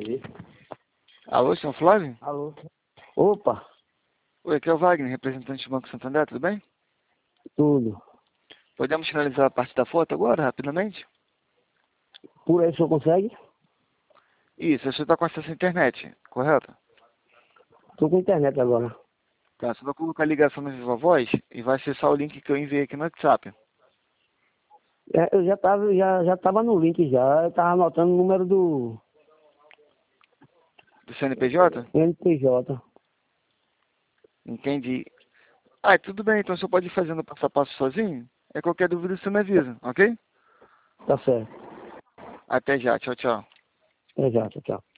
Alô, senhor Flávio? Alô? Opa, Oi, aqui é o Wagner, representante do Banco Santander, tudo bem? tudo. Podemos finalizar a parte da foto agora, rapidamente? Por aí o senhor consegue? Isso, você está com acesso à internet, correto? Tô com internet agora. Tá, você vai colocar a ligação no Viva Voz e vai acessar o link que eu enviei aqui no WhatsApp. Eu já tava no link já, eu tava anotando o número do Do CNPJ? NPJ. Entendi. Ah, tudo bem, então você pode ir fazendo passo a passo sozinho? É qualquer dúvida você me avisa, ok? Tá certo. Até já, tchau, tchau. É já, tchau.